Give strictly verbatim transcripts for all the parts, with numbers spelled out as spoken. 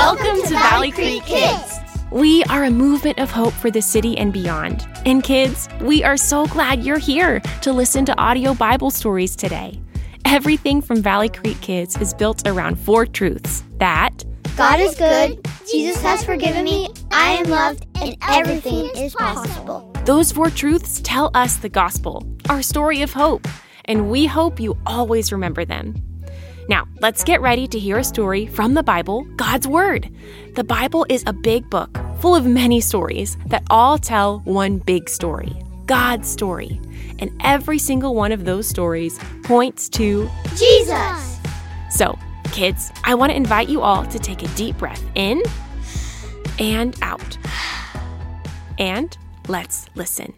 Welcome to Valley Creek Kids. We are a movement of hope for the city and beyond. And kids, we are so glad you're here to listen to audio Bible stories today. Everything from Valley Creek Kids is built around four truths that God is good, Jesus has forgiven me, I am loved, and everything is possible. Those four truths tell us the gospel, our story of hope, and we hope you always remember them. Now, let's get ready to hear a story from the Bible, God's Word. The Bible is a big book full of many stories that all tell one big story, God's story. And every single one of those stories points to Jesus. So, kids, I want to invite you all to take a deep breath in and out. And let's listen.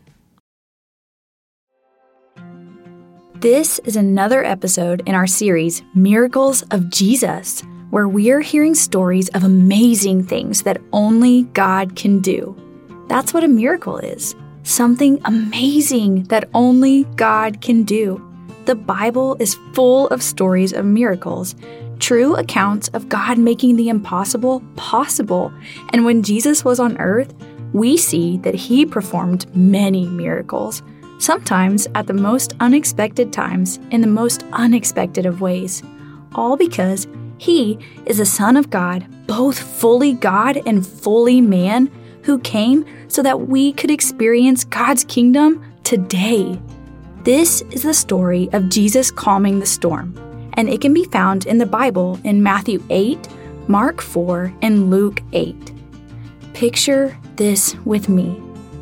This is another episode in our series, Miracles of Jesus, where we're hearing stories of amazing things that only God can do. That's what a miracle is, something amazing that only God can do. The Bible is full of stories of miracles, true accounts of God making the impossible possible. And when Jesus was on earth, we see that he performed many miracles, sometimes at the most unexpected times in the most unexpected of ways, all because he is the Son of God, both fully God and fully man, who came so that we could experience God's kingdom today. This is the story of Jesus calming the storm, and it can be found in the Bible in Matthew eight, Mark four, and Luke eight. Picture this with me.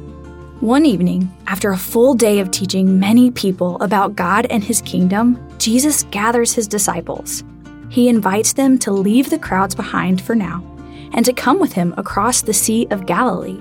One evening, after a full day of teaching many people about God and his kingdom, Jesus gathers his disciples. He invites them to leave the crowds behind for now and to come with him across the Sea of Galilee.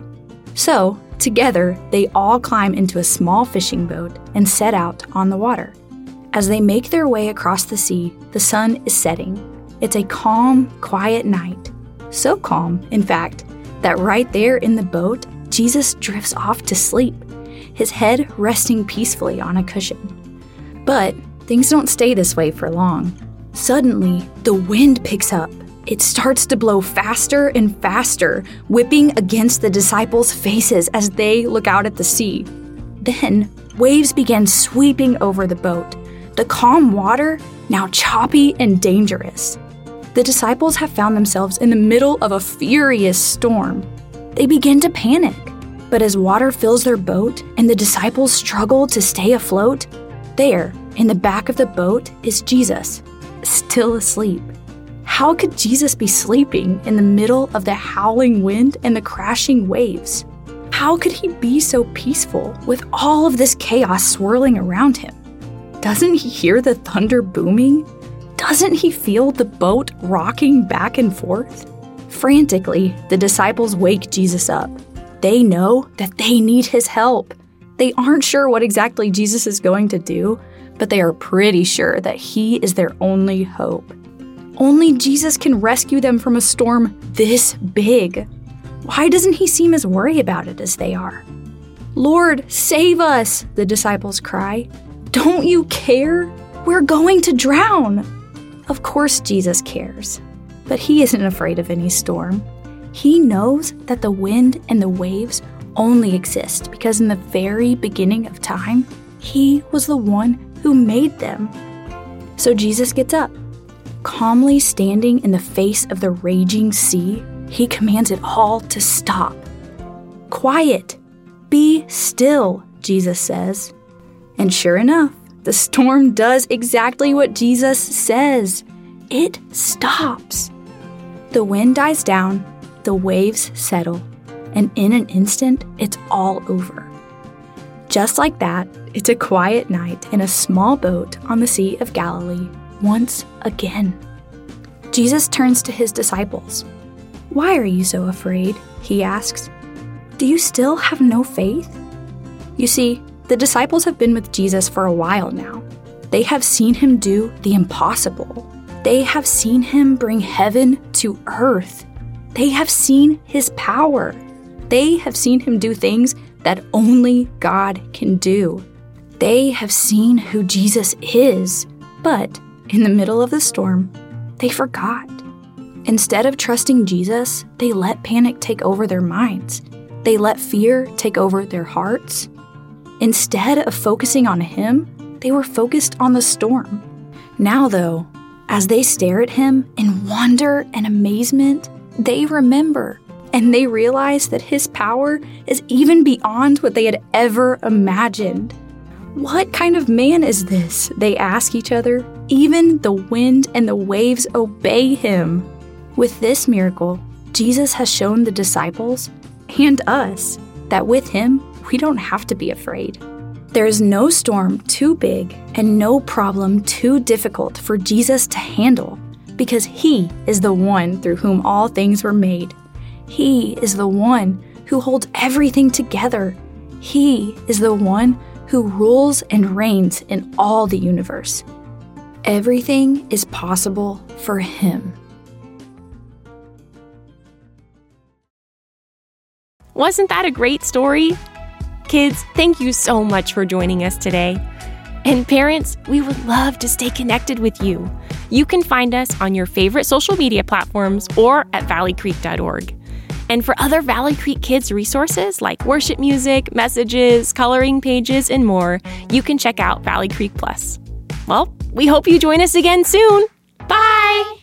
So, together, they all climb into a small fishing boat and set out on the water. As they make their way across the sea, the sun is setting. It's a calm, quiet night. So calm, in fact, that right there in the boat, Jesus drifts off to sleep, his head resting peacefully on a cushion. But things don't stay this way for long. Suddenly, the wind picks up. It starts to blow faster and faster, whipping against the disciples' faces as they look out at the sea. Then, waves begin sweeping over the boat, the calm water now choppy and dangerous. The disciples have found themselves in the middle of a furious storm. They begin to panic, but as water fills their boat and the disciples struggle to stay afloat, there, in the back of the boat, is Jesus, still asleep. How could Jesus be sleeping in the middle of the howling wind and the crashing waves? How could he be so peaceful with all of this chaos swirling around him? Doesn't he hear the thunder booming? Doesn't he feel the boat rocking back and forth? Frantically, the disciples wake Jesus up. They know that they need his help. They aren't sure what exactly Jesus is going to do, but they are pretty sure that he is their only hope. Only Jesus can rescue them from a storm this big. Why doesn't he seem as worried about it as they are? "Lord, save us," the disciples cry. "Don't you care? We're going to drown." Of course Jesus cares. But he isn't afraid of any storm. He knows that the wind and the waves only exist because in the very beginning of time, he was the one who made them. So Jesus gets up. Calmly standing in the face of the raging sea, he commands it all to stop. "Quiet! Be still," Jesus says. And sure enough, the storm does exactly what Jesus says. It stops. The wind dies down, the waves settle, and in an instant, it's all over. Just like that, it's a quiet night in a small boat on the Sea of Galilee once again. Jesus turns to his disciples. "Why are you so afraid?" he asks. "Do you still have no faith?" You see, the disciples have been with Jesus for a while now. They have seen him do the impossible. They have seen him bring heaven to earth. They have seen his power. They have seen him do things that only God can do. They have seen who Jesus is, but in the middle of the storm, they forgot. Instead of trusting Jesus, they let panic take over their minds. They let fear take over their hearts. Instead of focusing on Him, they were focused on the storm. Now, though, as they stare at Him in wonder and amazement, they remember and they realize that His power is even beyond what they had ever imagined. What kind of man is this? They ask each other. Even the wind and the waves obey Him. With this miracle, Jesus has shown the disciples and us that with Him, we don't have to be afraid. There is no storm too big and no problem too difficult for Jesus to handle because He is the one through whom all things were made. He is the one who holds everything together. He is the one who rules and reigns in all the universe. Everything is possible for Him. Wasn't that a great story? Kids, thank you so much for joining us today. And parents, we would love to stay connected with you. You can find us on your favorite social media platforms or at valley creek dot org. And for other Valley Creek Kids resources like worship music, messages, coloring pages, and more, you can check out Valley Creek Plus. Well, we hope you join us again soon. Bye!